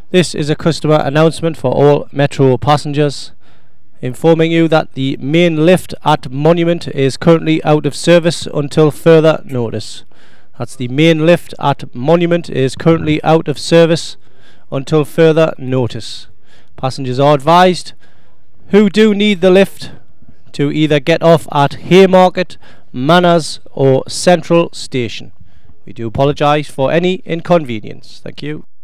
This is a customer announcement for all Metro passengers, informing you that the main lift at Monument is currently out of service until further notice. That's the main lift at Monument is currently out of service until further notice. Passengers are advised who do need the lift to either get off at Haymarket, Manners or Central Station. We do apologise for any inconvenience. Thank you.